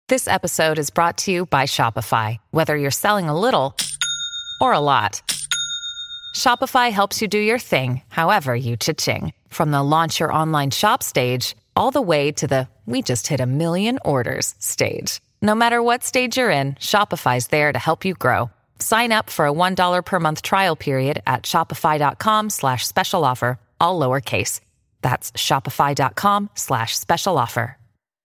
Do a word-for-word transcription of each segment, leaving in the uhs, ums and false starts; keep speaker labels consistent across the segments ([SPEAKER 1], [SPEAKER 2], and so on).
[SPEAKER 1] This episode is brought to you by Shopify. Whether you're selling a little or a lot, Shopify helps you do your thing, however you cha-ching. From the launch your online shop stage, all the way to the we just hit a million orders stage. No matter what stage you're in, Shopify's there to help you grow. Sign up for a one dollar per month trial period at shopify.com slash special offer, all lowercase. That's shopify.com slash special offer.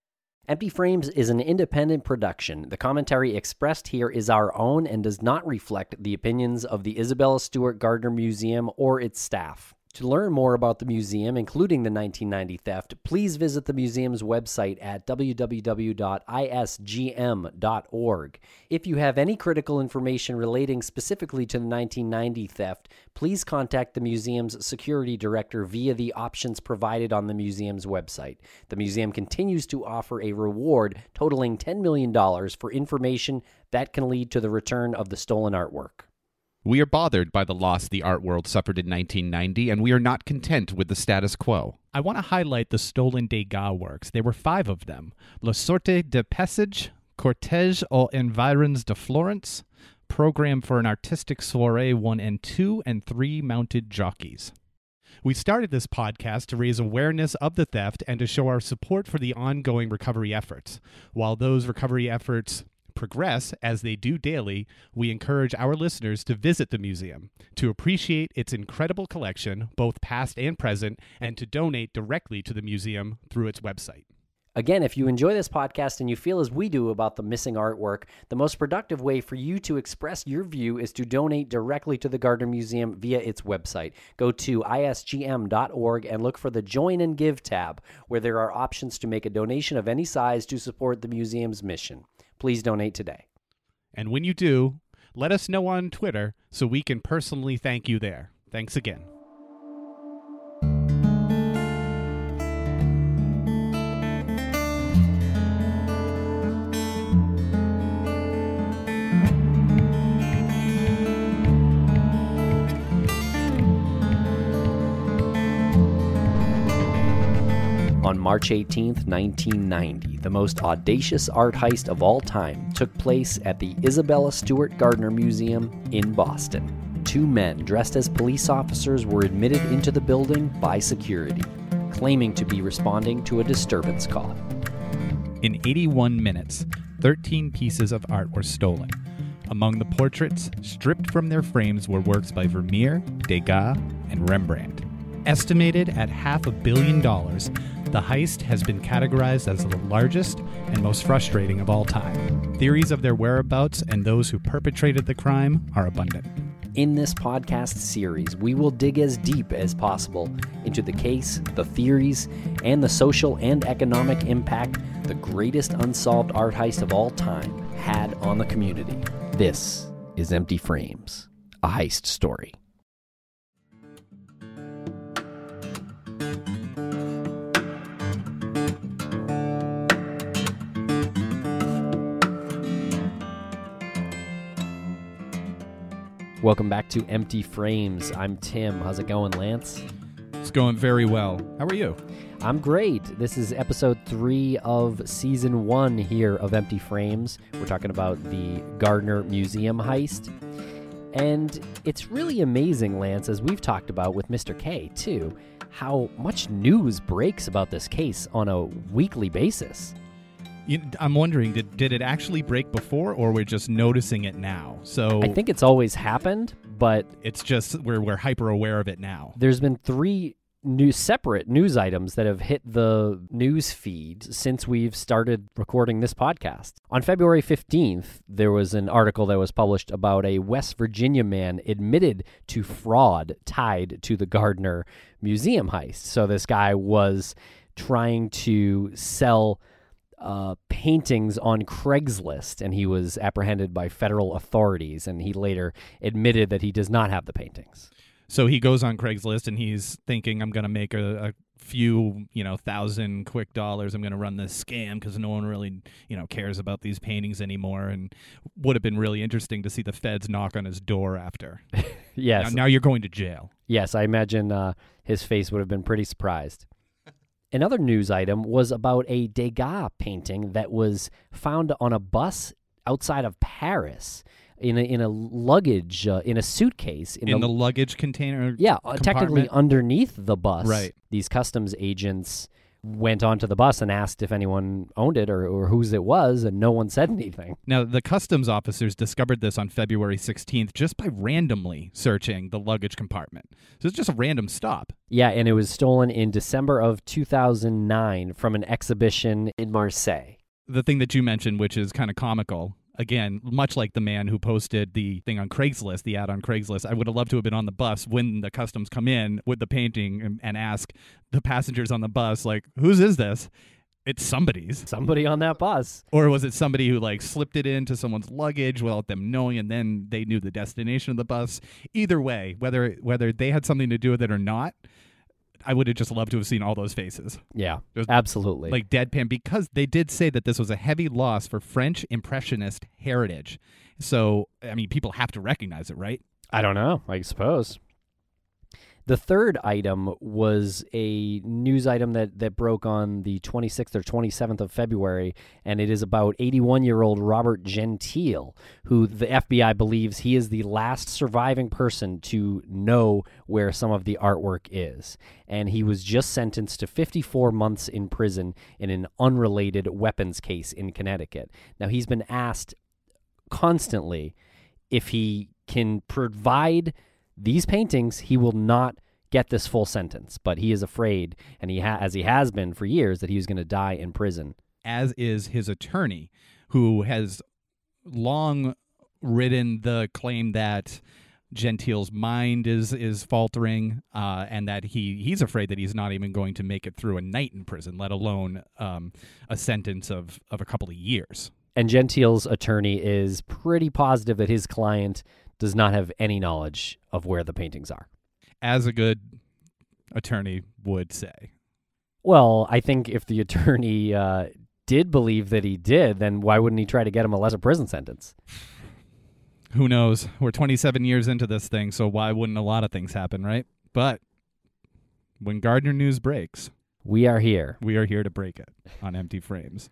[SPEAKER 2] Empty Frames is an independent production. The commentary expressed here is our own and does not reflect the opinions of the Isabella Stewart Gardner Museum or its staff. To learn more about the museum, including the nineteen ninety theft, please visit the museum's website at w w w dot i s g m dot org. If you have any critical information relating specifically to the nineteen ninety theft, please contact the museum's security director via the options provided on the museum's website. The museum continues to offer a reward totaling ten million dollars for information that can lead to the return of the stolen artwork.
[SPEAKER 3] We are bothered by the loss the art world suffered in nineteen ninety, and we are not content with the status quo.
[SPEAKER 4] I want to highlight the stolen Degas works. There were five of them. La Sorte de Passage, Cortège aux Environs de Florence, Program for an Artistic Soirée one and two, and three mounted jockeys. We started this podcast to raise awareness of the theft and to show our support for the ongoing recovery efforts. While those recovery efforts progress, as they do daily, we encourage our listeners to visit the museum, to appreciate its incredible collection, both past and present, and to donate directly to the museum through its website.
[SPEAKER 2] Again, if you enjoy this podcast and you feel as we do about the missing artwork, the most productive way for you to express your view is to donate directly to the Gardner Museum via its website. Go to i s g m dot org and look for the Join and Give tab, where there are options to make a donation of any size to support the museum's mission. Please donate today.
[SPEAKER 4] And when you do, let us know on Twitter so we can personally thank you there. Thanks again.
[SPEAKER 2] On March eighteenth, nineteen ninety, the most audacious art heist of all time took place at the Isabella Stewart Gardner Museum in Boston. Two men dressed as police officers were admitted into the building by security, claiming to be responding to a disturbance call.
[SPEAKER 4] In eighty-one minutes, thirteen pieces of art were stolen. Among the portraits, stripped from their frames, were works by Vermeer, Degas, and Rembrandt. Estimated at half a billion dollars, the heist has been categorized as the largest and most frustrating of all time. Theories of their whereabouts and those who perpetrated the crime are abundant.
[SPEAKER 2] In this podcast series, we will dig as deep as possible into the case, the theories, and the social and economic impact the greatest unsolved art heist of all time had on the community. This is Empty Frames, a heist story. Welcome back to Empty Frames. I'm Tim. How's it going, Lance?
[SPEAKER 4] It's going very well. How are you?
[SPEAKER 2] I'm great. This is episode three of season one here of Empty Frames. We're talking about the Gardner Museum heist. And it's really amazing, Lance, as we've talked about with Mister K, too, how much news breaks about this case on a weekly basis.
[SPEAKER 4] I'm wondering, did did it actually break before, or we're just noticing it now? So
[SPEAKER 2] I think it's always happened, but
[SPEAKER 4] it's just we're we're hyper aware of it now.
[SPEAKER 2] There's been three new separate news items that have hit the news feed since we've started recording this podcast. On February fifteenth, there was an article that was published about a West Virginia man admitted to fraud tied to the Gardner Museum heist. So this guy was trying to sell Uh, paintings on Craigslist, and he was apprehended by federal authorities, and he later admitted that he does not have the paintings.
[SPEAKER 4] So he goes on Craigslist, and he's thinking, I'm going to make a, a few, you know, thousand quick dollars. I'm going to run this scam because no one really, you know, cares about these paintings anymore, and would have been really interesting to see the feds knock on his door after.
[SPEAKER 2] Yes.
[SPEAKER 4] Now, now you're going to jail.
[SPEAKER 2] Yes, I imagine uh, his face would have been pretty surprised. Another news item was about a Degas painting that was found on a bus outside of Paris in a, in a luggage, uh, in a suitcase.
[SPEAKER 4] In, in the, the luggage container
[SPEAKER 2] Yeah, uh, technically underneath the bus.
[SPEAKER 4] Right.
[SPEAKER 2] These customs agents went onto the bus and asked if anyone owned it or, or whose it was, and no one said anything.
[SPEAKER 4] Now, the customs officers discovered this on February sixteenth just by randomly searching the luggage compartment. So it's just a random stop.
[SPEAKER 2] Yeah, and it was stolen in December of two thousand nine from an exhibition in Marseille.
[SPEAKER 4] The thing that you mentioned, which is kind of comical, again, much like the man who posted the thing on Craigslist, the ad on Craigslist, I would have loved to have been on the bus when the customs come in with the painting and, and ask the passengers on the bus, like, whose is this? It's somebody's.
[SPEAKER 2] Somebody on that bus.
[SPEAKER 4] Or was it somebody who, like, slipped it into someone's luggage without them knowing, and then they knew the destination of the bus? Either way, whether whether they had something to do with it or not, I would have just loved to have seen all those faces.
[SPEAKER 2] Yeah,
[SPEAKER 4] Just
[SPEAKER 2] absolutely.
[SPEAKER 4] Like deadpan, because they did say that this was a heavy loss for French Impressionist heritage. So, I mean, people have to recognize it, right?
[SPEAKER 2] I don't know, I suppose. The third item was a news item that, that broke on the twenty-sixth or twenty-seventh of February, and it is about eighty-one-year-old Robert Gentile, who the F B I believes he is the last surviving person to know where some of the artwork is. And he was just sentenced to fifty-four months in prison in an unrelated weapons case in Connecticut. Now, he's been asked constantly if he can provide these paintings, he will not get this full sentence, but he is afraid, and he ha- as he has been for years, that he was going to die in prison.
[SPEAKER 4] As is his attorney, who has long ridden the claim that Gentile's mind is is faltering, uh, and that he, he's afraid that he's not even going to make it through a night in prison, let alone um, a sentence of, of a couple of years.
[SPEAKER 2] And Gentile's attorney is pretty positive that his client does not have any knowledge of where the paintings are.
[SPEAKER 4] As a good attorney would say.
[SPEAKER 2] Well, I think if the attorney uh, did believe that he did, then why wouldn't he try to get him a lesser prison sentence?
[SPEAKER 4] Who knows? We're twenty-seven years into this thing, so why wouldn't a lot of things happen, right? But when Gardner News breaks,
[SPEAKER 2] we are here.
[SPEAKER 4] We are here to break it on Empty Frames.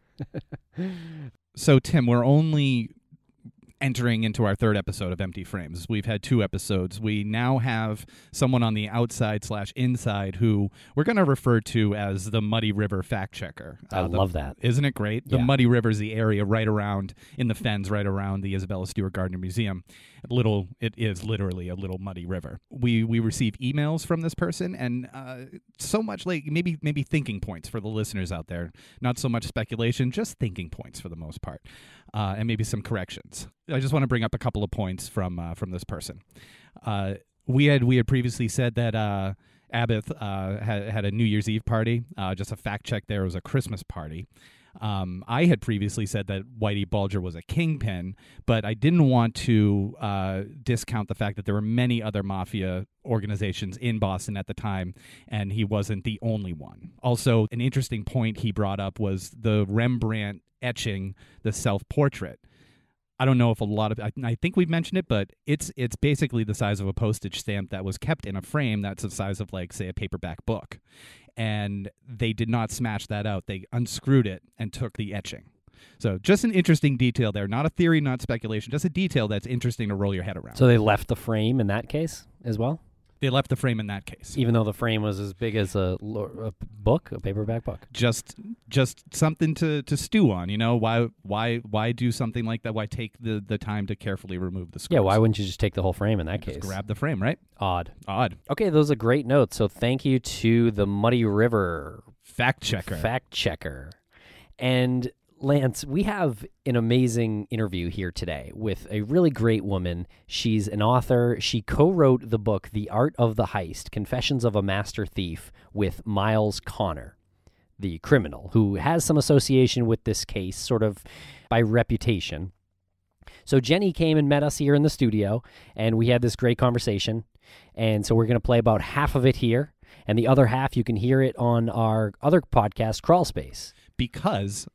[SPEAKER 4] So, Tim, we're only entering into our third episode of Empty Frames. We've had two episodes. We now have someone on the outside slash inside who we're going to refer to as the Muddy River fact checker.
[SPEAKER 2] I
[SPEAKER 4] uh, the,
[SPEAKER 2] love that.
[SPEAKER 4] Isn't it great? The
[SPEAKER 2] yeah.
[SPEAKER 4] Muddy River is the area right around, in the fens right around the Isabella Stewart Gardner Museum. Little, it is literally a little muddy river. We we receive emails from this person, and uh, so much like maybe maybe thinking points for the listeners out there. Not so much speculation, just thinking points for the most part, uh, and maybe some corrections. I just want to bring up a couple of points from uh, from this person. Uh, we had we had previously said that uh, Abbott uh, had had a New Year's Eve party. Uh, just a fact check. There was a Christmas party. Um, I had previously said that Whitey Bulger was a kingpin, but I didn't want to uh, discount the fact that there were many other mafia organizations in Boston at the time, and he wasn't the only one. Also, an interesting point he brought up was the Rembrandt etching the self-portrait. I don't know if a lot of I, I think we've mentioned it, but it's it's basically the size of a postage stamp that was kept in a frame that's the size of, like, say, a paperback book. And they did not smash that out. They unscrewed it and took the etching. So just an interesting detail there. Not a theory, not speculation, just a detail that's interesting to roll your head around.
[SPEAKER 2] So they left the frame in that case as well?
[SPEAKER 4] They left the frame in that case.
[SPEAKER 2] Even though the frame was as big as a, a book, a paperback book?
[SPEAKER 4] Just just something to, to stew on, you know? Why why why do something like that? Why take the, the time to carefully remove the screws?
[SPEAKER 2] Yeah, why wouldn't you just take the whole frame in that
[SPEAKER 4] just
[SPEAKER 2] case?
[SPEAKER 4] Grab the frame, right?
[SPEAKER 2] Odd.
[SPEAKER 4] Odd.
[SPEAKER 2] Okay, those are great notes. So thank you to the Muddy River
[SPEAKER 4] fact checker.
[SPEAKER 2] Fact checker. And Lance, we have an amazing interview here today with a really great woman. She's an author. She co-wrote the book, The Art of the Heist, Confessions of a Master Thief, with Miles Connor, the criminal, who has some association with this case, sort of by reputation. So Jenny came and met us here in the studio, and we had this great conversation. And so we're going to play about half of it here, and the other half you can hear it on our other podcast, Crawl Space.
[SPEAKER 4] Because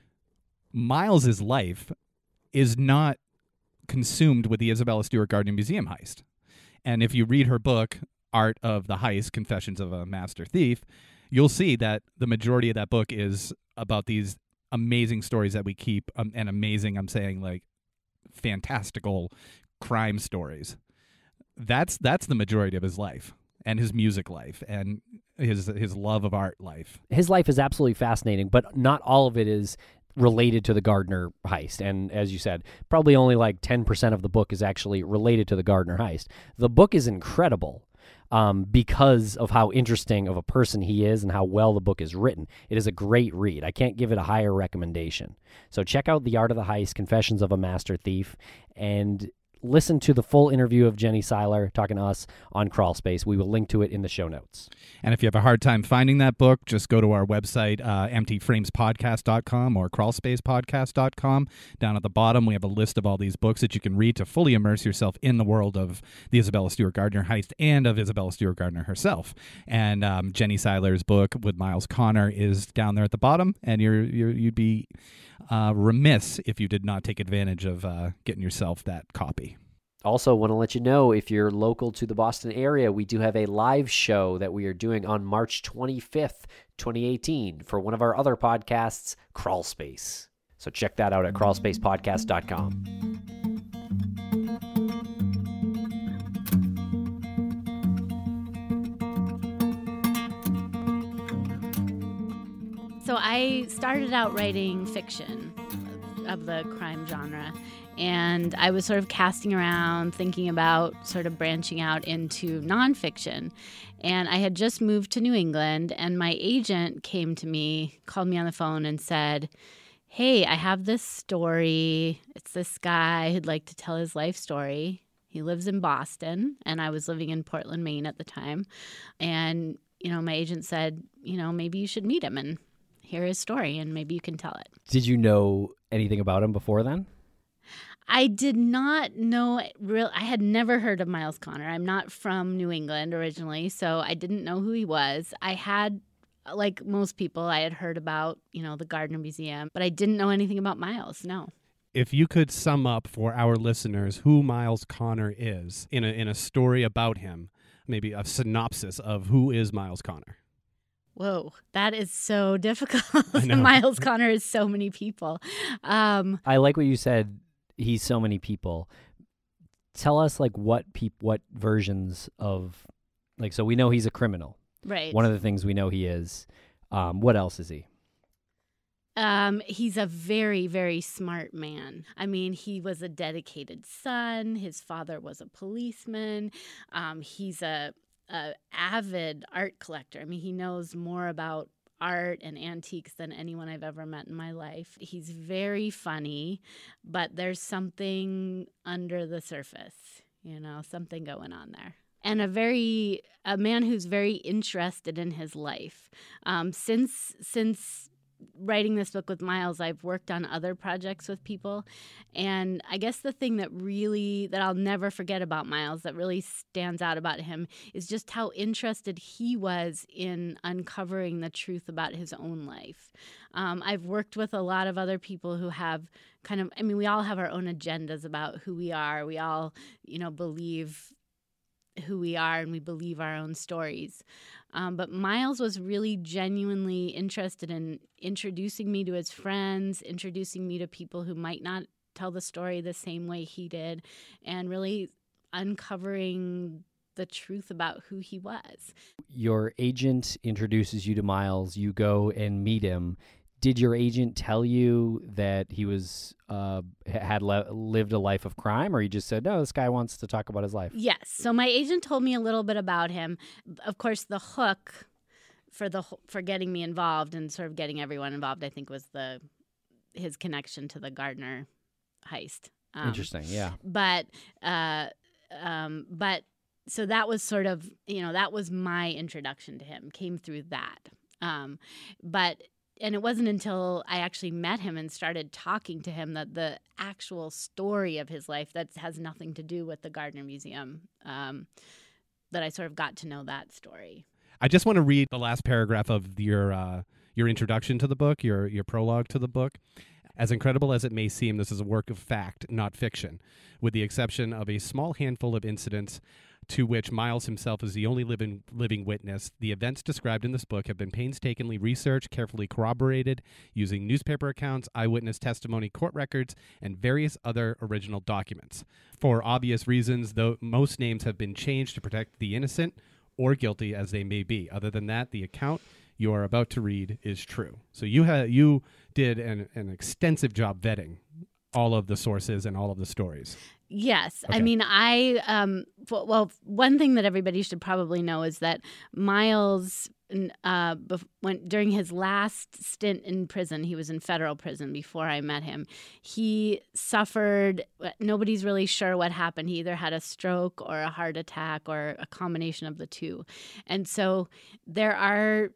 [SPEAKER 4] Miles's life is not consumed with the Isabella Stewart Gardner Museum heist. And if you read her book, Art of the Heist, Confessions of a Master Thief, you'll see that the majority of that book is about these amazing stories that we keep, um, and amazing, I'm saying, like, fantastical crime stories. That's that's the majority of his life, and his music life, and his his love of art life.
[SPEAKER 2] His life is absolutely fascinating, but not all of it is related to the Gardner heist. And as you said, probably only like ten percent of the book is actually related to the Gardner heist. The book is incredible um, because of how interesting of a person he is and how well the book is written. It is a great read. I can't give it a higher recommendation. So check out The Art of the Heist, Confessions of a Master Thief, and listen to the full interview of Jenny Seiler talking to us on Crawlspace. We will link to it in the show notes.
[SPEAKER 4] And if you have a hard time finding that book, just go to our website, uh, empty frames podcast dot com or crawl space podcast dot com. Down at the bottom, we have a list of all these books that you can read to fully immerse yourself in the world of the Isabella Stewart Gardner heist and of Isabella Stewart Gardner herself. And um, Jenny Seiler's book with Miles Connor is down there at the bottom, and you're, you're, you'd be uh, remiss if you did not take advantage of uh, getting yourself that copy.
[SPEAKER 2] Also, want to let you know, if you're local to the Boston area, we do have a live show that we are doing on March twenty-fifth, twenty eighteen for one of our other podcasts, Crawlspace. So check that out at crawl space podcast dot com.
[SPEAKER 5] So I started out writing fiction of the crime genre, and I was sort of casting around, thinking about sort of branching out into nonfiction. And I had just moved to New England, and my agent came to me, called me on the phone and said, hey, I have this story. It's this guy who'd like to tell his life story. He lives in Boston, and I was living in Portland, Maine at the time. And, you know, my agent said, you know, maybe you should meet him and hear his story, and maybe you can tell it.
[SPEAKER 2] Did you know anything about him before then?
[SPEAKER 5] I did not know real. I had never heard of Miles Connor. I'm not from New England originally, so I didn't know who he was. I had, like most people, I had heard about, you know, the Gardner Museum, but I didn't know anything about Miles, no.
[SPEAKER 6] If you could sum up for our listeners who Miles Connor is in a in a story about him, maybe a synopsis of who is Miles Connor.
[SPEAKER 5] Whoa, that is so difficult.
[SPEAKER 6] I know.
[SPEAKER 5] Miles Connor is so many people. Um,
[SPEAKER 2] I like what you said. He's so many people. Tell us, like, what peop- what versions of, like, so we know he's a criminal.
[SPEAKER 5] right.
[SPEAKER 2] One of the things we know he is. Um, what else is he?
[SPEAKER 5] Um, he's a very, very smart man. I mean, he was a dedicated son. His father was a policeman. Um, he's a, a avid art collector. I mean, he knows more about art and antiques than anyone I've ever met in my life. He's very funny, but there's something under the surface, you know, something going on there. And a very a man who's very interested in his life. Um, since since writing this book with Miles, I've worked on other projects with people. And I guess the thing that really, that I'll never forget about Miles, that really stands out about him, is just how interested he was in uncovering the truth about his own life. Um, I've worked with a lot of other people who have kind of, I mean, we all have our own agendas about who we are. We all, you know, believe who we are, and we believe our own stories. Um, but Miles was really genuinely interested in introducing me to his friends, introducing me to people who might not tell the story the same way he did, and really uncovering the truth about who he was.
[SPEAKER 2] Your agent introduces you to Miles. You go and meet him. Did your agent tell you that he was uh, had le- lived a life of crime, or he just said, no, this guy wants to talk about his life?
[SPEAKER 5] Yes. So my agent told me a little bit about him. Of course, the hook for the for getting me involved and sort of getting everyone involved, I think, was the his connection to the Gardner heist. Um,
[SPEAKER 2] Interesting, yeah.
[SPEAKER 5] But uh, um, but so that was sort of, you know, that was my introduction to him. Came through that. Um, but. And it wasn't until I actually met him and started talking to him that the actual story of his life that has nothing to do with the Gardner Museum, um, that I sort of got to know that story.
[SPEAKER 6] I just want to read the last paragraph of your uh, your introduction to the book, your your prologue to the book. As incredible as it may seem, this is a work of fact, not fiction. With the exception of a small handful of incidents, to which Miles himself is the only living living witness. The events described in this book have been painstakingly researched, carefully corroborated, using newspaper accounts, eyewitness testimony, court records, and various other original documents. For obvious reasons, though, most names have been changed to protect the innocent or guilty as they may be. Other than that, the account you are about to read is true. So you ha- you did an, an extensive job vetting all of the sources and all of the stories.
[SPEAKER 5] Yes.
[SPEAKER 6] Okay.
[SPEAKER 5] I mean, I, um, f- well, one thing that everybody should probably know is that Miles, uh, bef- when, during his last stint in prison, he was in federal prison before I met him, he suffered, nobody's really sure what happened. He either had a stroke or a heart attack or a combination of the two. And so there are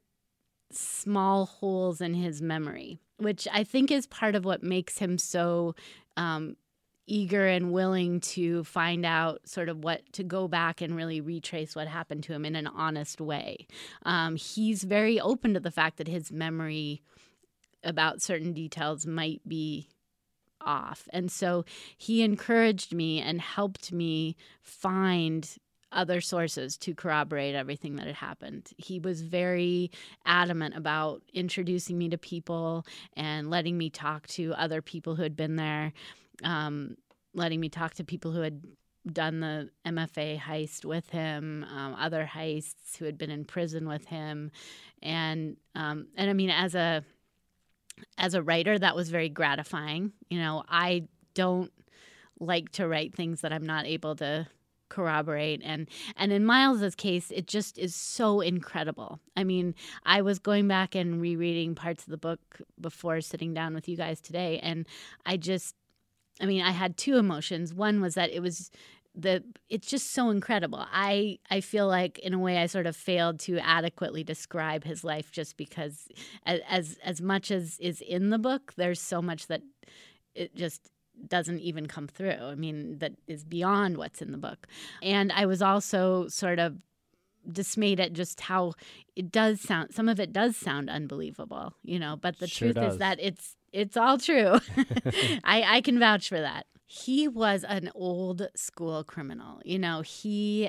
[SPEAKER 5] small holes in his memory, which I think is part of what makes him so um, eager and willing to find out sort of what, to go back and really retrace what happened to him in an honest way. Um, he's very open to the fact that his memory about certain details might be off. And so he encouraged me and helped me find other sources to corroborate everything that had happened. He was very adamant about introducing me to people and letting me talk to other people who had been there, um, letting me talk to people who had done the M F A heist with him, um, other heists who had been in prison with him. And, um, and I mean, as a, as a writer, that was very gratifying. You know, I don't like to write things that I'm not able to corroborate, and and in Miles's case, it just is so incredible. I mean, I was going back and rereading parts of the book before sitting down with you guys today, and I just, I mean, I had two emotions. One was that it was the it's just so incredible. I I feel like in a way I sort of failed to adequately describe his life, just because as as much as is in the book, there's so much that it just doesn't even come through. I mean, that is beyond what's in the book. And I was also sort of dismayed at just how it does sound. Some of it does sound unbelievable, you know, but the
[SPEAKER 2] Sure
[SPEAKER 5] truth
[SPEAKER 2] does.
[SPEAKER 5] is that it's it's all true. I, I can vouch for that. He was an old school criminal. You know, he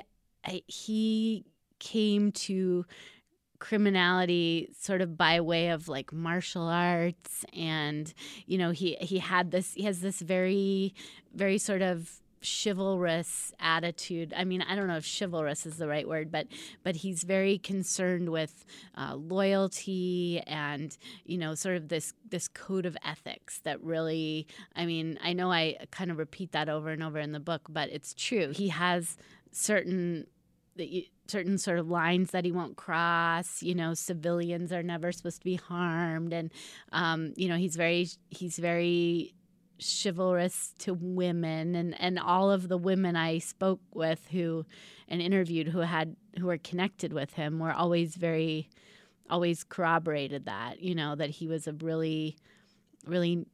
[SPEAKER 5] he came to criminality sort of by way of like martial arts, and you know he he had this he has this very very sort of chivalrous attitude. I mean, I don't know if chivalrous is the right word, but but he's very concerned with uh, loyalty and, you know, sort of this this code of ethics that really, I mean, I know I kind of repeat that over and over in the book, but it's true. He has certain certain sort of lines that he won't cross. You know, civilians are never supposed to be harmed, and um, you know, he's very he's very chivalrous to women, and, and all of the women I spoke with who and interviewed who had who were connected with him were always very always corroborated that, you know, that he was a really really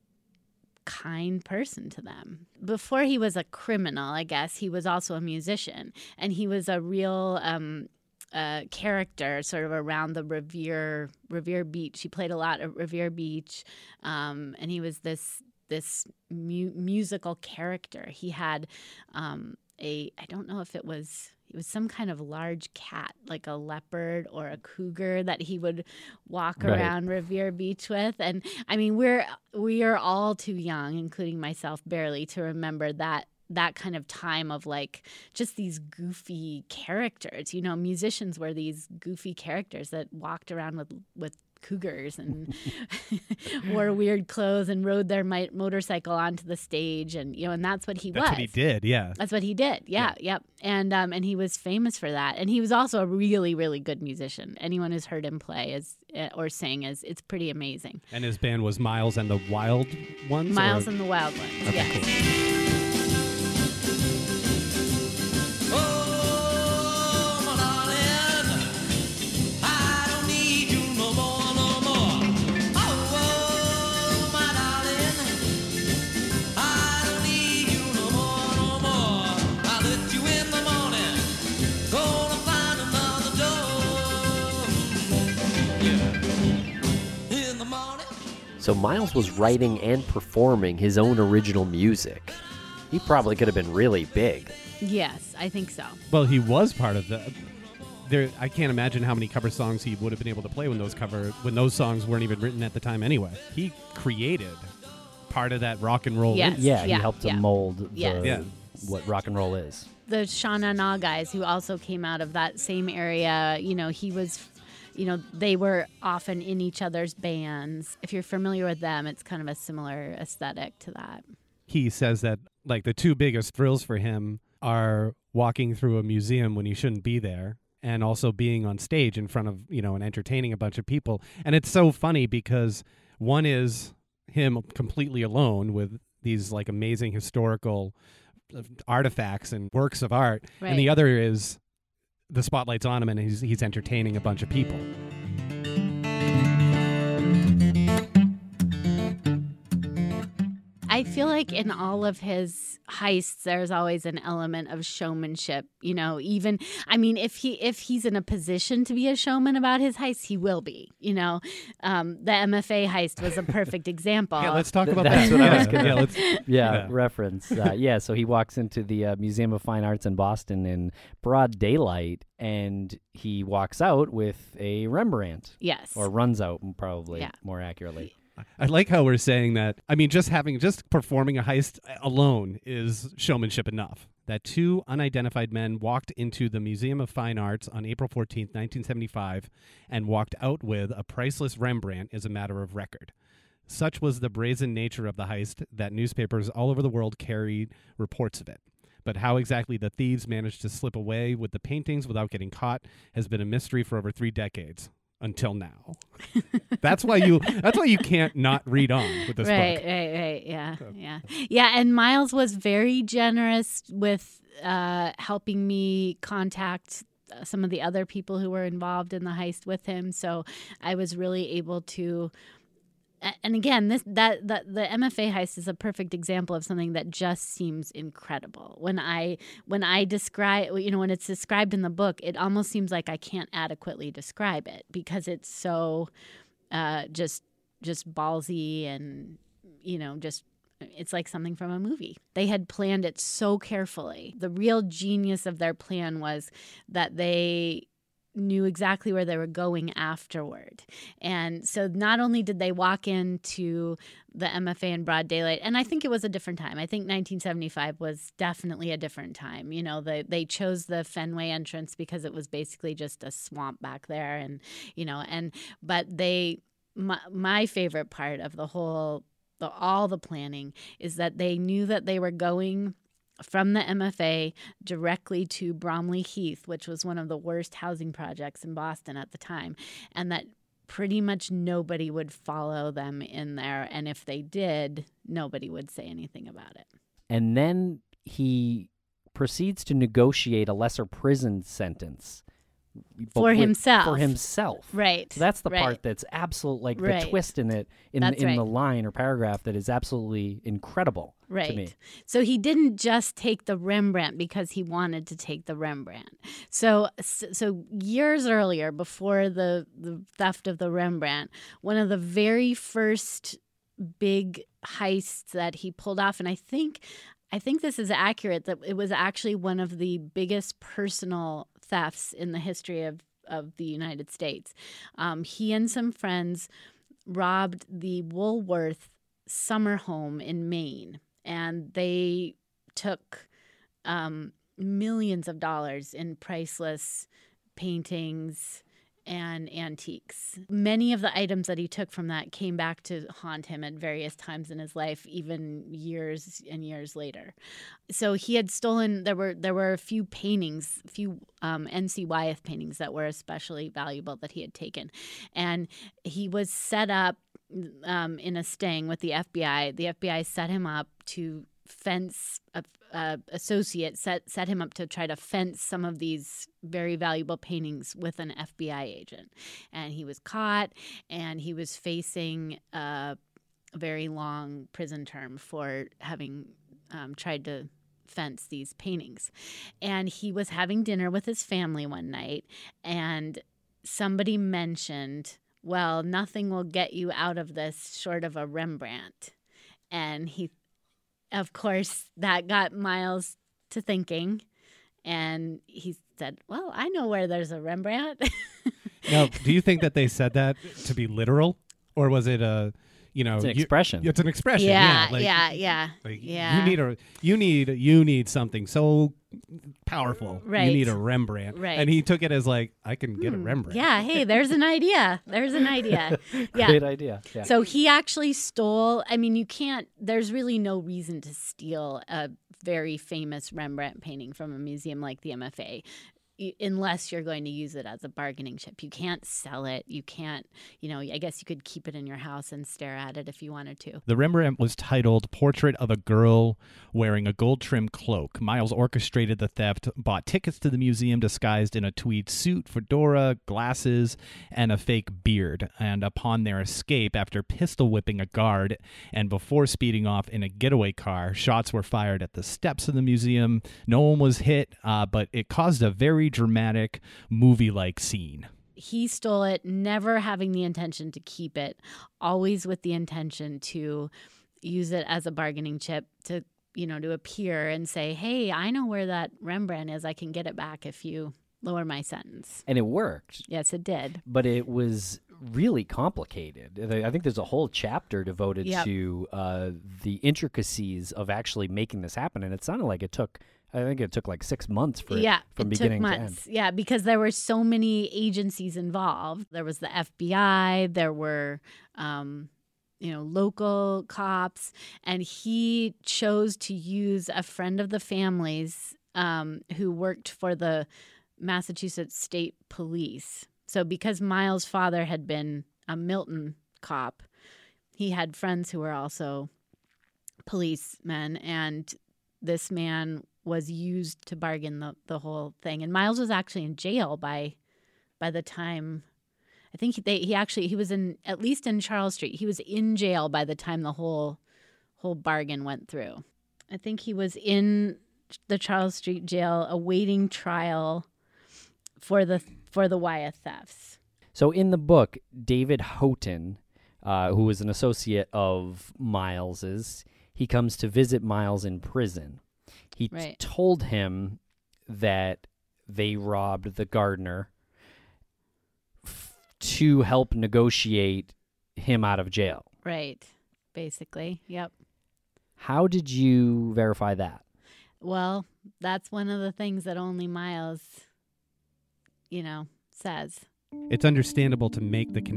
[SPEAKER 5] kind person to them. Before he was a criminal, I guess, he was also a musician, and he was a real um, uh, character sort of around the Revere Revere Beach. He played a lot at Revere Beach, um, and he was this this mu- musical character. He had um, a, I don't know if it was, it was some kind of large cat, like a leopard or a cougar that he would walk
[SPEAKER 2] Right.
[SPEAKER 5] around Revere Beach with. And I mean, we're, we are all too young, including myself barely, to remember that that kind of time of like just these goofy characters. You know, musicians were these goofy characters that walked around with, with cougars and wore weird clothes and rode their mi- motorcycle onto the stage, and you know, and that's what he
[SPEAKER 6] That's
[SPEAKER 5] was.
[SPEAKER 6] what he did, yeah.
[SPEAKER 5] That's what he did. Yeah, yeah. Yep. And um, and he was famous for that. And he was also a really, really good musician. Anyone who's heard him play is uh, or sing is it's pretty amazing.
[SPEAKER 6] And his band was Miles and the Wild Ones?
[SPEAKER 5] Miles
[SPEAKER 6] or?
[SPEAKER 5] and the Wild Ones.
[SPEAKER 6] Okay,
[SPEAKER 5] yes.
[SPEAKER 6] cool.
[SPEAKER 2] So Miles was writing and performing his own original music. He probably could have been really big.
[SPEAKER 5] Yes, I think so.
[SPEAKER 6] Well, he was part of the. There, I can't imagine how many cover songs he would have been able to play when those cover when those songs weren't even written at the time anyway. He created part of that rock and roll.
[SPEAKER 5] Yes.
[SPEAKER 6] industry.
[SPEAKER 2] Yeah,
[SPEAKER 5] Yeah,
[SPEAKER 2] he helped
[SPEAKER 5] yeah.
[SPEAKER 2] to mold
[SPEAKER 5] Yes.
[SPEAKER 2] the,
[SPEAKER 6] Yeah.
[SPEAKER 2] what rock and roll is.
[SPEAKER 5] The Sha Na Na guys who also came out of that same area, you know, he was, you know, they were often in each other's bands. If you're familiar with them, it's kind of a similar aesthetic to that.
[SPEAKER 6] He says that like the two biggest thrills for him are walking through a museum when he shouldn't be there, and also being on stage in front of, you know, and entertaining a bunch of people. And it's so funny because one is him completely alone with these like amazing historical artifacts and works of art,
[SPEAKER 5] Right.
[SPEAKER 6] and the other is the spotlight's on him and he's he's entertaining a bunch of people.
[SPEAKER 5] I feel like in all of his heists, there's always an element of showmanship. You know, even I mean, if he if he's in a position to be a showman about his heists, he will be. You know, um, the M F A heist was a perfect example.
[SPEAKER 6] Yeah, let's talk
[SPEAKER 2] Th-
[SPEAKER 6] about
[SPEAKER 2] that's
[SPEAKER 6] that.
[SPEAKER 2] what I was
[SPEAKER 6] Yeah,
[SPEAKER 2] gonna-
[SPEAKER 6] yeah, let's-
[SPEAKER 2] Yeah,
[SPEAKER 6] Yeah.
[SPEAKER 2] reference. Uh, yeah, so he walks into the uh, Museum of Fine Arts in Boston in broad daylight, and he walks out with a Rembrandt,
[SPEAKER 5] Yes.
[SPEAKER 2] or runs out, probably
[SPEAKER 5] Yeah.
[SPEAKER 2] more accurately.
[SPEAKER 6] I like how we're saying that. I mean, just having, just performing a heist alone is showmanship enough. That two unidentified men walked into the Museum of Fine Arts on April fourteenth, nineteen seventy-five, and walked out with a priceless Rembrandt is a matter of record. Such was the brazen nature of the heist that newspapers all over the world carried reports of it. But how exactly the thieves managed to slip away with the paintings without getting caught has been a mystery for over three decades. Until now. That's why you that's why you can't not read on with this
[SPEAKER 5] right,
[SPEAKER 6] book.
[SPEAKER 5] right, right. Yeah, yeah, yeah. And Miles was very generous with uh, helping me contact uh, some of the other people who were involved in the heist with him. So I was really able to. a- And again, this that, that the M F A heist is a perfect example of something that just seems incredible. When I when I describe, you know, when it's described in the book, it almost seems like I can't adequately describe it because it's so uh, just just ballsy and, you know, just it's like something from a movie. They had planned it so carefully. The real genius of their plan was that they knew exactly where they were going afterward. And so not only did they walk into the M F A in broad daylight, and I think it was a different time. I think nineteen seventy-five was definitely a different time. You know, they, they chose the Fenway entrance because it was basically just a swamp back there. And, you know, and, but they, my, my favorite part of the whole, the, all the planning is that they knew that they were going from the M F A directly to Bromley Heath, which was one of the worst housing projects in Boston at the time, and that pretty much nobody would follow them in there. And if they did, nobody would say anything about it.
[SPEAKER 2] And then he proceeds to negotiate a lesser prison sentence. but
[SPEAKER 5] For
[SPEAKER 2] with-
[SPEAKER 5] himself.
[SPEAKER 2] For himself.
[SPEAKER 5] Right.
[SPEAKER 2] So that's the
[SPEAKER 5] right.
[SPEAKER 2] part that's absolute, like
[SPEAKER 5] Right.
[SPEAKER 2] the twist in it, in,
[SPEAKER 5] That's
[SPEAKER 2] in
[SPEAKER 5] right.
[SPEAKER 2] the line or paragraph that is absolutely incredible
[SPEAKER 5] Right.
[SPEAKER 2] to me.
[SPEAKER 5] So he didn't just take the Rembrandt because he wanted to take the Rembrandt. So so years earlier, before the, the theft of the Rembrandt, one of the very first big heists that he pulled off, and I think I think this is accurate, that it was actually one of the biggest personal thefts in the history of, of the United States. Um, he and some friends robbed the Woolworth summer home in Maine, and they took um, millions of dollars in priceless paintings and antiques. Many of the items that he took from that came back to haunt him at various times in his life, even years and years later. So he had stolen, there were there were a few paintings, a few um, N C Wyeth paintings that were especially valuable that he had taken. And he was set up um, in a sting with the F B I. The F B I set him up to fence a, a associate set set him up to try to fence some of these very valuable paintings with an F B I agent, and he was caught, and he was facing a very long prison term for having um, tried to fence these paintings. And he was having dinner with his family one night, and somebody mentioned, well, nothing will get you out of this short of a Rembrandt. And he of course, that got Miles to thinking. And he said, well, I know where there's a Rembrandt.
[SPEAKER 6] Now, do you think that they said that to be literal? Or was it a, you know...
[SPEAKER 2] It's an
[SPEAKER 6] you-
[SPEAKER 2] expression.
[SPEAKER 6] It's an expression,
[SPEAKER 5] yeah,
[SPEAKER 6] yeah. like-
[SPEAKER 5] yeah, yeah,
[SPEAKER 6] Like,
[SPEAKER 5] yeah.
[SPEAKER 6] You need a you need you need something so powerful.
[SPEAKER 5] Right.
[SPEAKER 6] You need a Rembrandt.
[SPEAKER 5] Right.
[SPEAKER 6] And he took it as like, I can get a
[SPEAKER 5] Hmm,
[SPEAKER 6] Rembrandt.
[SPEAKER 5] Yeah, hey, there's an idea. There's an idea. Yeah.
[SPEAKER 2] Great idea. Yeah.
[SPEAKER 5] So he actually stole, I mean, you can't, there's really no reason to steal a very famous Rembrandt painting from a museum like the M F A. y- Unless you're going to use it as a bargaining chip. You can't sell it. You can't, you know, I guess you could keep it in your house and stare at it if you wanted to.
[SPEAKER 4] The Rembrandt was titled Portrait of a Girl Wearing a Gold-Trimmed Cloak. Miles orchestrated the theft, bought tickets to the museum disguised in a tweed suit, fedora, glasses, and a fake beard. And upon their escape, after pistol whipping a guard and before speeding off in a getaway car, shots were fired at the steps of the museum. No one was hit, uh, but it caused a very dramatic, movie-like scene.
[SPEAKER 5] He stole it, never having the intention to keep it, always with the intention to use it as a bargaining chip to, you know, to appear and say, hey, I know where that Rembrandt is. I can get it back if you lower my sentence.
[SPEAKER 2] And it worked.
[SPEAKER 5] Yes, it did.
[SPEAKER 2] But it was really complicated. I think there's a whole chapter devoted
[SPEAKER 5] Yep.
[SPEAKER 2] to uh, the intricacies of actually making this happen. And it sounded like it took, I think it took like six months for
[SPEAKER 5] yeah,
[SPEAKER 2] from
[SPEAKER 5] it
[SPEAKER 2] beginning
[SPEAKER 5] took
[SPEAKER 2] to end.
[SPEAKER 5] months. Yeah, because there were so many agencies involved. There was the F B I. There were, um, you know, local cops, and he chose to use a friend of the family's um, who worked for the Massachusetts State Police. So because Miles' father had been a Milton cop, he had friends who were also policemen, and this man was used to bargain the, the whole thing. And Miles was actually in jail by by the time, I think they he actually, he was in, at least in Charles Street, he was in jail by the time the whole whole bargain went through. I think he was in the Charles Street jail awaiting trial for the for the Wyeth thefts.
[SPEAKER 2] So in the book, David Houghton, uh, who was an associate of Miles's, he comes to visit Miles in prison. He t-
[SPEAKER 5] Right.
[SPEAKER 2] told him that they robbed the gardener f- to help negotiate him out of jail.
[SPEAKER 5] Right. Basically. Yep.
[SPEAKER 2] How did you verify that?
[SPEAKER 5] Well, that's one of the things that only Miles, you know, says.
[SPEAKER 6] It's understandable to make the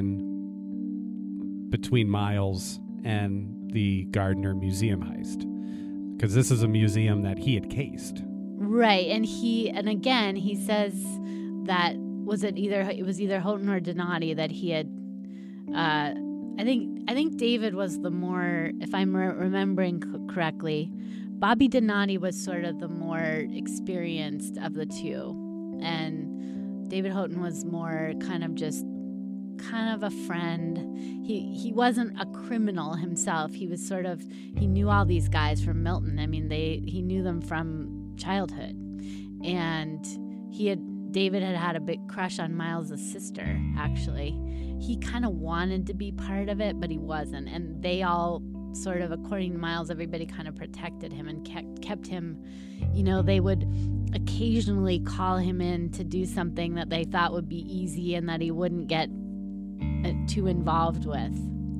[SPEAKER 6] connection between Miles and the Gardner Museum heist, because this is a museum that he had cased.
[SPEAKER 5] Right. And he, and again, he says that, was it either, it was either Houghton or Donati that he had, uh, I think, I think David was the more, if I'm re- remembering c- correctly, Bobby Donati was sort of the more experienced of the two. And David Houghton was more kind of just kind of a friend. He he wasn't a criminal himself. He was sort of, he knew all these guys from Milton. I mean, they he knew them from childhood. And he had, David had had a big crush on Miles' sister, actually. He kind of wanted to be part of it, but he wasn't. And they all sort of, according to Miles, everybody kind of protected him and kept kept him, you know, they would occasionally call him in to do something that they thought would be easy and that he wouldn't get uh, too involved with.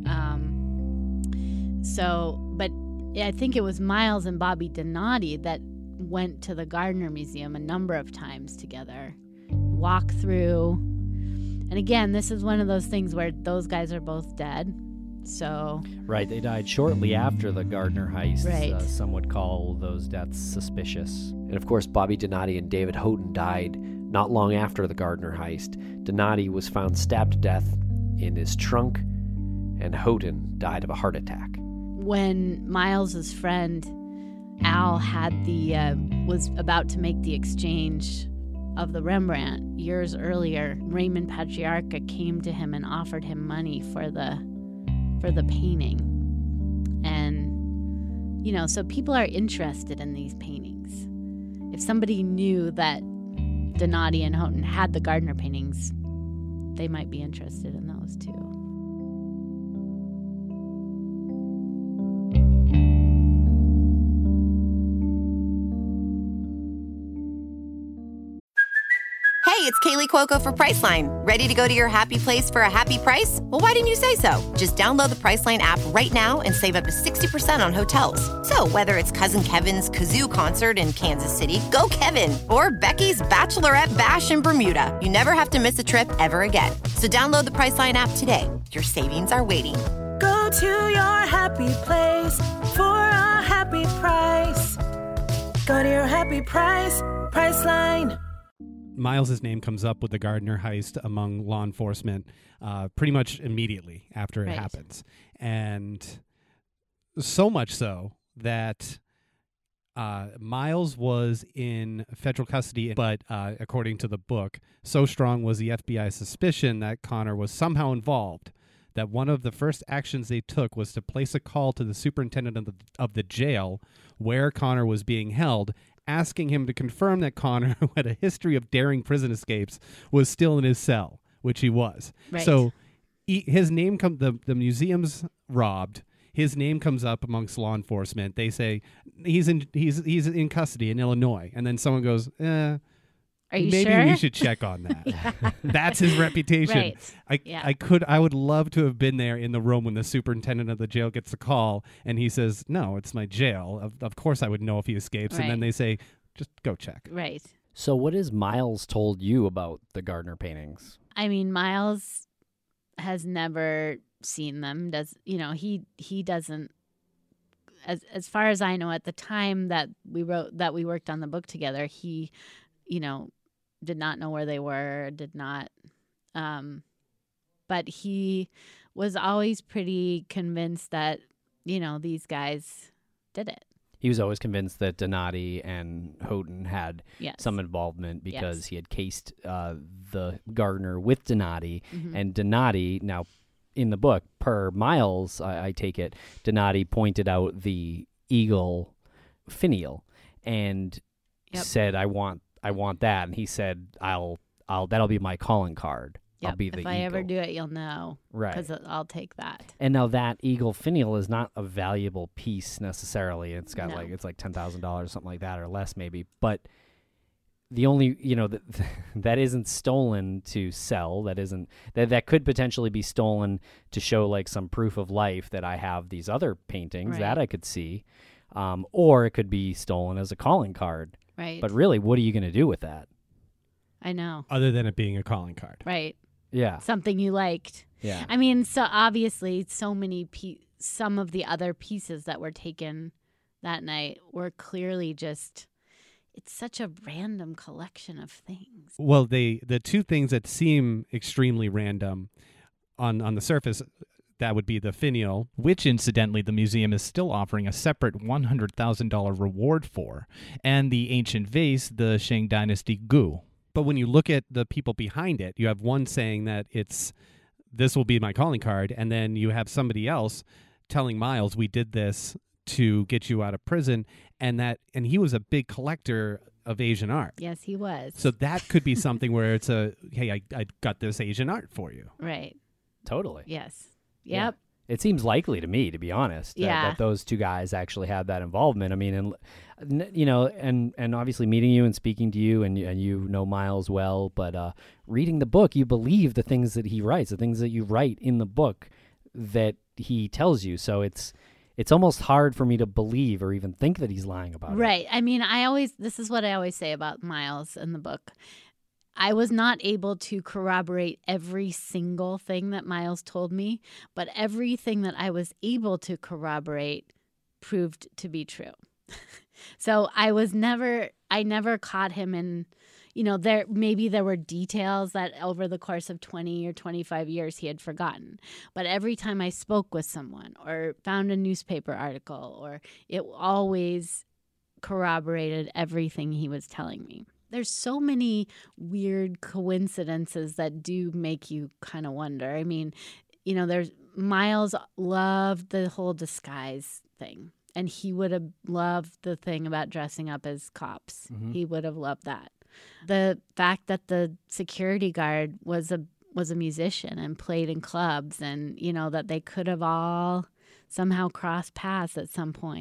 [SPEAKER 5] Um, so, but I think it was Miles and Bobby Donati that went to the Gardner Museum a number of times together, walk through. And again, this is one of those things where those guys are both dead. So,
[SPEAKER 2] Right, they died shortly after the Gardner heist.
[SPEAKER 5] Right.
[SPEAKER 2] Uh, some would call those deaths suspicious.
[SPEAKER 7] And of course, Bobby Donati and David Houghton died not long after the Gardner heist. Donati was found stabbed to death in his trunk, and Houghton died of a heart attack.
[SPEAKER 5] when Miles's friend Al had the uh, was about to make the exchange of the Rembrandt years earlier, Raymond Patriarca came to him and offered him money for the for the painting. And you know, so people are interested in these paintings. If somebody knew that Donati and Houghton had the Gardner paintings, they might be interested in those too.
[SPEAKER 8] It's Kaylee Cuoco for Priceline. Ready to go to your happy place for a happy price? Well, why didn't you say so? Just download the Priceline app right now and save up to sixty percent on hotels. So whether it's Cousin Kevin's Kazoo Concert in Kansas City, go Kevin, or Becky's Bachelorette Bash in Bermuda, you never have to miss a trip ever again. So download the Priceline app today. Your savings are waiting.
[SPEAKER 9] Go to your happy place for a happy price. Go to your happy price, Priceline.
[SPEAKER 6] Miles's name comes up with the Gardner heist among law enforcement uh, pretty much immediately after it
[SPEAKER 5] Right.
[SPEAKER 6] happens. And so much so that uh, Miles was in federal custody, but uh, according to the book, so strong was the F B I suspicion that Connor was somehow involved that one of the first actions they took was to place a call to the superintendent of the, of the jail where Connor was being held, asking him to confirm that Connor, who had a history of daring prison escapes, was still in his cell, which he was.
[SPEAKER 5] Right.
[SPEAKER 6] So he, his name comes, the, the museum's robbed. His name comes up amongst law enforcement. They say he's in he's he's in custody in Illinois, and then someone goes, eh,
[SPEAKER 5] Are you
[SPEAKER 6] maybe
[SPEAKER 5] sure?
[SPEAKER 6] we should check on that. That's his reputation.
[SPEAKER 5] Right.
[SPEAKER 6] I
[SPEAKER 5] Yeah.
[SPEAKER 6] I could I would love to have been there in the room when the superintendent of the jail gets the call and he says, "No, it's my jail. Of, of course I would know if he escapes." And then
[SPEAKER 5] Right.
[SPEAKER 6] they say, "Just go check."
[SPEAKER 5] Right.
[SPEAKER 2] So what has Miles told you about the Gardner paintings?
[SPEAKER 5] I mean, Miles has never seen them. Does you know he he doesn't. As as far as I know, at the time that we wrote that we worked on the book together, he, you know, did not know where they were. Did not, um, but he was always pretty convinced that you know these guys did it.
[SPEAKER 2] He was always convinced that Donati and Houghton had
[SPEAKER 5] Yes.
[SPEAKER 2] some involvement because
[SPEAKER 5] Yes.
[SPEAKER 2] he had cased uh, the Gardner with Donati,
[SPEAKER 5] Mhm.
[SPEAKER 2] and Donati, now in the book, per Miles, I, I take it, Donati pointed out the eagle finial and
[SPEAKER 5] Yep.
[SPEAKER 2] said, "I want, I want that," and he said, "I'll, I'll, that'll be my calling card. I'll
[SPEAKER 5] Yep.
[SPEAKER 2] be the
[SPEAKER 5] if I
[SPEAKER 2] eagle."
[SPEAKER 5] ever do it, you'll know.
[SPEAKER 2] Right.
[SPEAKER 5] Because I'll take that.
[SPEAKER 2] And now that eagle finial is not a valuable piece necessarily. It's got
[SPEAKER 5] No.
[SPEAKER 2] like it's like ten thousand dollars, something like that, or less maybe. But the only you know that that isn't stolen to sell. That isn't that that could potentially be stolen to show like some proof of life that I have these other paintings
[SPEAKER 5] Right.
[SPEAKER 2] that I could see, um, or it could be stolen as a calling card.
[SPEAKER 5] Right.
[SPEAKER 2] But really, what are you going to do with that?
[SPEAKER 5] I know.
[SPEAKER 6] Other than it being a calling card.
[SPEAKER 5] Right.
[SPEAKER 2] Yeah,
[SPEAKER 5] Something you liked.
[SPEAKER 2] yeah.
[SPEAKER 5] I mean, so obviously, so many pe- some of the other pieces that were taken that night were clearly just. It's such a random collection of things.
[SPEAKER 6] Well, they the two things that seem extremely random on on the surface, that would be the finial.
[SPEAKER 4] Which, incidentally, the museum is still offering a separate one hundred thousand dollars reward for, and the ancient vase, the Shang Dynasty Gu.
[SPEAKER 6] But when you look at the people behind it, you have one saying that it's this will be my calling card, and then you have somebody else telling Miles, "We did this to get you out of prison," and that and he was a big collector of Asian art.
[SPEAKER 5] Yes, he was.
[SPEAKER 6] So that could be something where it's a, hey, I, I got this Asian art for you.
[SPEAKER 5] right.
[SPEAKER 2] Totally.
[SPEAKER 5] Yes.
[SPEAKER 2] Yeah.
[SPEAKER 5] Yep.
[SPEAKER 2] It seems likely to me, to be honest, that,
[SPEAKER 5] Yeah.
[SPEAKER 2] that those two guys actually had that involvement. I mean, and n- you know, and and obviously meeting you and speaking to you, and and you know Miles well, but uh, reading the book, you believe the things that he writes, the things that you write in the book that he tells you. So it's it's almost hard for me to believe or even think that he's lying about it.
[SPEAKER 5] Right. I mean, I always, this is what I always say about Miles in the book. I was not able to corroborate every single thing that Miles told me, but everything that I was able to corroborate proved to be true. So I was never, I never caught him in, you know, there, maybe there were details that over the course of twenty or twenty-five years he had forgotten. But every time I spoke with someone or found a newspaper article, or it always corroborated everything he was telling me. There's so many weird coincidences that do make you kind of wonder. I mean, you know, there's Miles loved the whole disguise thing, and he would have loved the thing about dressing up as cops.
[SPEAKER 2] Mhm.
[SPEAKER 5] He would have loved that. The fact that the security guard was a was a musician and played in clubs, and you know that they could have all somehow crossed paths at some point.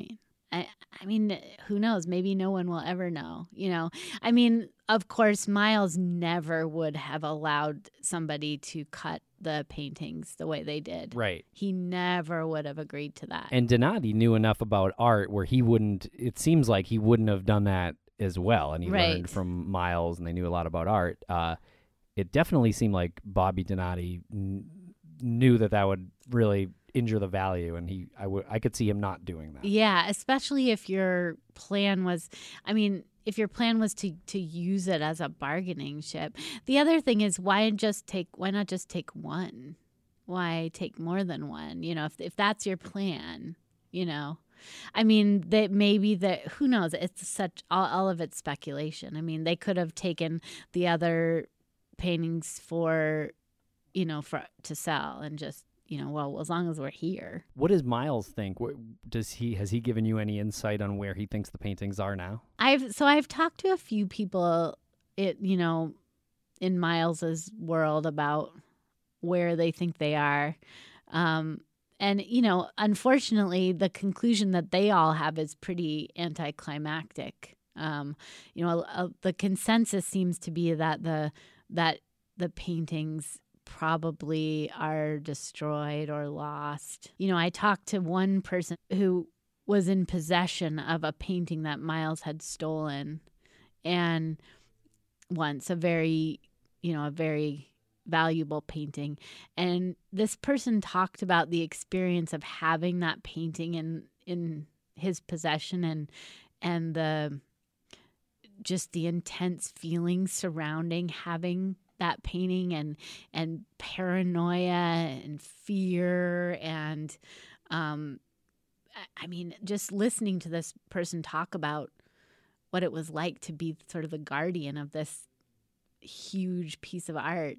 [SPEAKER 5] I, I mean, who knows? Maybe no one will ever know, you know? I mean, of course, Miles never would have allowed somebody to cut the paintings the way they did.
[SPEAKER 2] Right.
[SPEAKER 5] He never would have agreed to that.
[SPEAKER 2] And Donati knew enough about art where he wouldn't, it seems like he wouldn't have done that as well. And he
[SPEAKER 5] Right.
[SPEAKER 2] learned from Miles, and they knew a lot about art. Uh, it definitely seemed like Bobby Donati n- knew that that would really injure the value, and he I would I could see him not doing that.
[SPEAKER 5] Yeah, especially if your plan was, I mean, if your plan was to to use it as a bargaining chip. The other thing is, why just take why not just take one? Why take more than one? You know, if if that's your plan, you know. I mean, that maybe that, who knows? It's such all, all of it's speculation. I mean, they could have taken the other paintings for, you know, for to sell and just, you know, well, as long as we're here.
[SPEAKER 2] What does Miles think? What, does he has he given you any insight on where he thinks the paintings are now?
[SPEAKER 5] I've so I've talked to a few people, it you know, in Miles's world about where they think they are, um, and you know, unfortunately, the conclusion that they all have is pretty anticlimactic. Um, you know, uh, the consensus seems to be that the that the paintings probably are destroyed or lost. You know, I talked to one person who was in possession of a painting that Miles had stolen, and once a very, you know, a very valuable painting. And this person talked about the experience of having that painting in in his possession, and and the just the intense feelings surrounding having that painting, and and paranoia and fear, and um I mean, just listening to this person talk about what it was like to be sort of the guardian of this huge piece of art,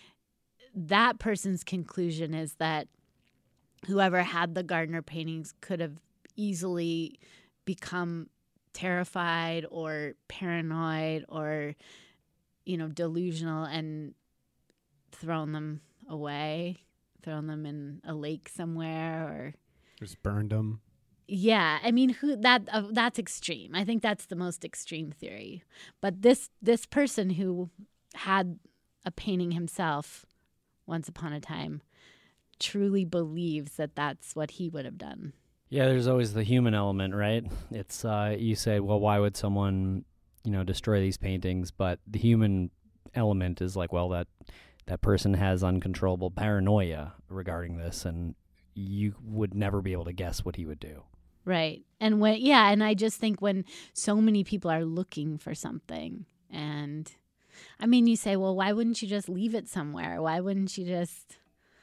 [SPEAKER 5] that person's conclusion is that whoever had the Gardner paintings could have easily become terrified or paranoid or, you know, delusional and thrown them away, thrown them in a lake somewhere, or
[SPEAKER 6] just burned them.
[SPEAKER 5] Yeah, I mean, who that uh, that's extreme. I think that's the most extreme theory. But this this person who had a painting himself once upon a time truly believes that that's what he would have done.
[SPEAKER 2] Yeah, there's always the human element, right? It's uh, you say, well, why would someone, you know, destroy these paintings? But the human element is like, well, that that person has uncontrollable paranoia regarding this, and you would never be able to guess what he would do.
[SPEAKER 5] Right. And when, yeah, and I just think when so many people are looking for something, and I mean, you say, well, why wouldn't you just leave it somewhere? Why wouldn't you just,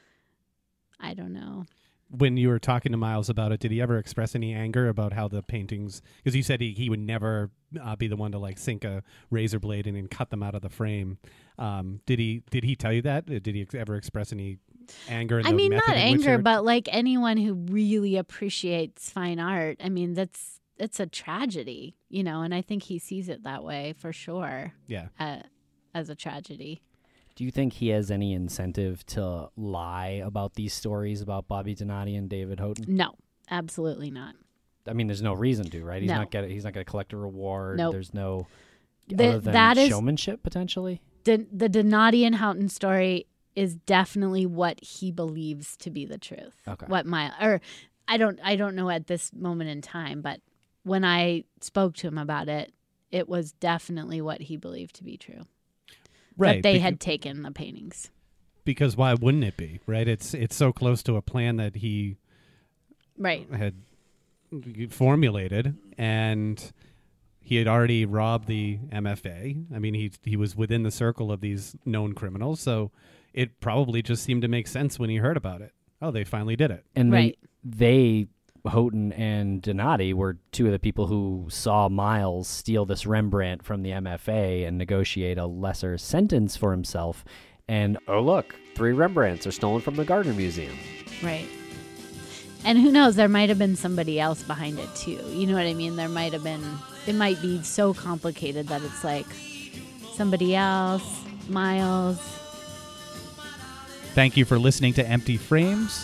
[SPEAKER 5] I don't know.
[SPEAKER 6] When you were talking to Miles about it, did he ever express any anger about how the paintings, because you said he, he would never uh, be the one to like sink a razor blade in and cut them out of the frame. Um, did he did he tell you that? Did he ever express any anger? In
[SPEAKER 5] I
[SPEAKER 6] the
[SPEAKER 5] mean,
[SPEAKER 6] method
[SPEAKER 5] not
[SPEAKER 6] in which
[SPEAKER 5] anger,
[SPEAKER 6] you're-
[SPEAKER 5] but like anyone who really appreciates fine art. I mean, that's it's a tragedy, you know, and I think he sees it that way for sure.
[SPEAKER 6] Yeah.
[SPEAKER 5] Uh, as a tragedy.
[SPEAKER 2] Do you think he has any incentive to lie about these stories about Bobby Donati and David Houghton?
[SPEAKER 5] No, absolutely not.
[SPEAKER 2] I mean, there's no reason to, right? He's
[SPEAKER 5] No.
[SPEAKER 2] not get he's not going to collect a reward.
[SPEAKER 5] Nope.
[SPEAKER 2] There's no
[SPEAKER 5] The-
[SPEAKER 2] other than
[SPEAKER 5] that is-
[SPEAKER 2] showmanship potentially.
[SPEAKER 5] The, the Donati and Houghton story is definitely what he believes to be the truth.
[SPEAKER 2] Okay.
[SPEAKER 5] What my or I don't I don't know at this moment in time, but when I spoke to him about it, it was definitely what he believed to be true.
[SPEAKER 6] Right,
[SPEAKER 5] That they
[SPEAKER 6] beca-
[SPEAKER 5] had taken the paintings.
[SPEAKER 6] Because why wouldn't it be, right? It's it's so close to a plan that he
[SPEAKER 5] Right.
[SPEAKER 6] had formulated, and he had already robbed the M F A. I mean, he he was within the circle of these known criminals, so it probably just seemed to make sense when he heard about it. Oh, they finally did it.
[SPEAKER 2] And
[SPEAKER 5] Right.
[SPEAKER 2] they, they, Houghton and Donati were two of the people who saw Miles steal this Rembrandt from the M F A and negotiate a lesser sentence for himself. And
[SPEAKER 7] Oh, look, three Rembrandts are stolen from the Gardner Museum.
[SPEAKER 5] Right. And who knows, there might have been somebody else behind it too. You know what I mean? There might have been, it might be so complicated that it's like somebody else, Miles.
[SPEAKER 4] Thank you for listening to Empty Frames.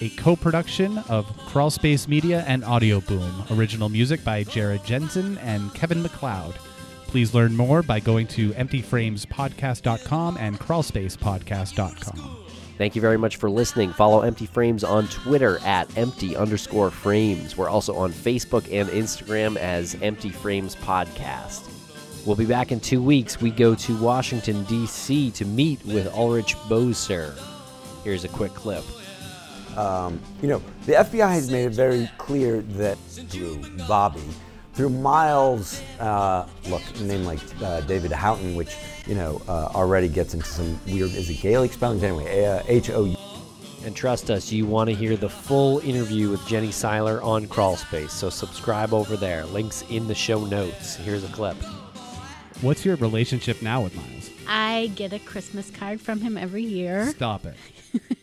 [SPEAKER 4] a co-production of Crawlspace Media and Audio Boom. Original music by Jared Jensen and Kevin MacLeod. Please learn more by going to empty frames podcast dot com and crawlspace podcast dot com.
[SPEAKER 2] Thank you very much for listening. Follow Empty Frames on Twitter at empty underscore frames. We're also on Facebook and Instagram as Empty Frames Podcast. We'll be back in two weeks. We go to Washington, D C to meet with Ulrich Boser. Here's a quick clip.
[SPEAKER 10] Um, you know, the F B I has made it very clear that through Bobby, through Miles, uh, look, a name like uh, David Houghton, which, you know, uh, already gets into some weird, is it Gaelic spellings? Anyway, uh, H O U.
[SPEAKER 2] And trust us, you want to hear the full interview with Jenny Seiler on Crawlspace, so subscribe over there. Links in the show notes. Here's a clip.
[SPEAKER 4] What's your relationship now with Miles?
[SPEAKER 5] I get a Christmas card from him every year.
[SPEAKER 4] Stop it.